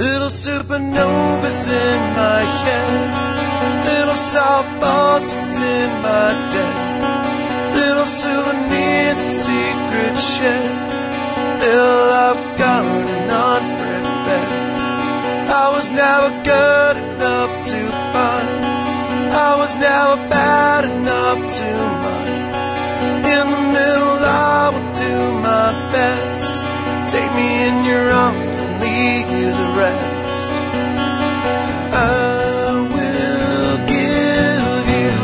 Little supernovas in my head, little soft bosses in my day, little souvenirs and secret share, little I've got an unprepared. I was never good enough to find, I was never bad enough to mind. In the middle I will do my best. Take me in your arms and leave you the rest. I will give you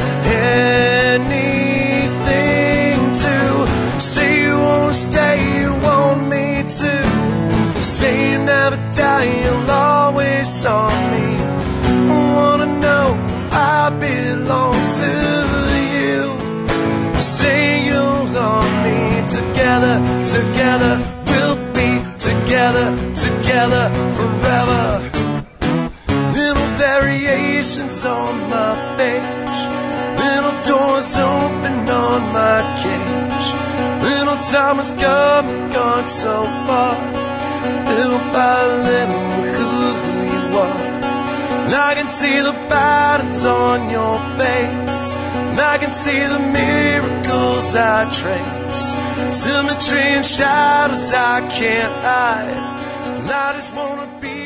anything to say you won't stay, you want me to. Say you never die, you'll always on me. I wanna know I belong to you. Say you'll hold me together, together. We'll be together, together forever. Little variations on my page, little doors open on my cage. Little time has come and gone so far, little by little who you are. And I can see the patterns on your face, and I can see the miracles I trace. Symmetry and shadows I can't hide, and I just wanna be